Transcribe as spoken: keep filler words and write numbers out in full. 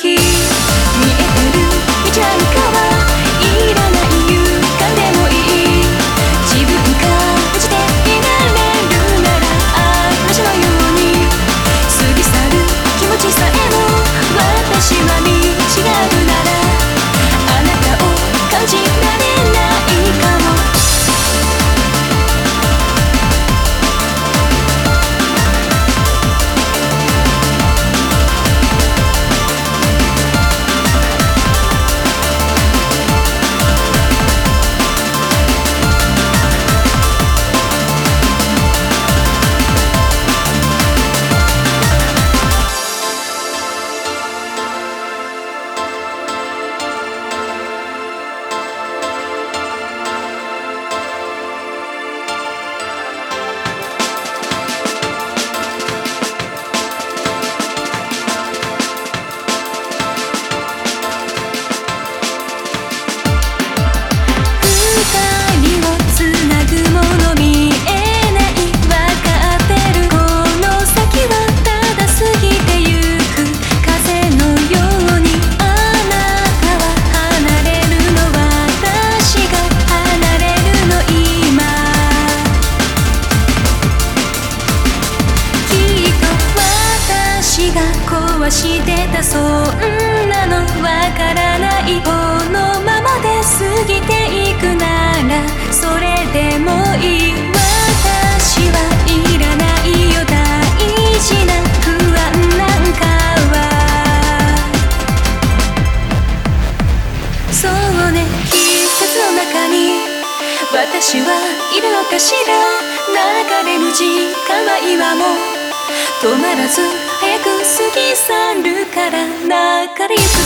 時見えてる道なんかはいらない、勇敢でもいい、自分が落ちていられるなら嵐のように過ぎ去る気持ちさえも私は見違うならあなたを感じられないかも。壊してたそんなのわからないこのままで過ぎていくならそれでもいい、私はいらないよ大事な不安なんかは。そうね、季節の中に私はいるのかしら、流れる時間は今も止まらず早く過ぎ去るから流れゆく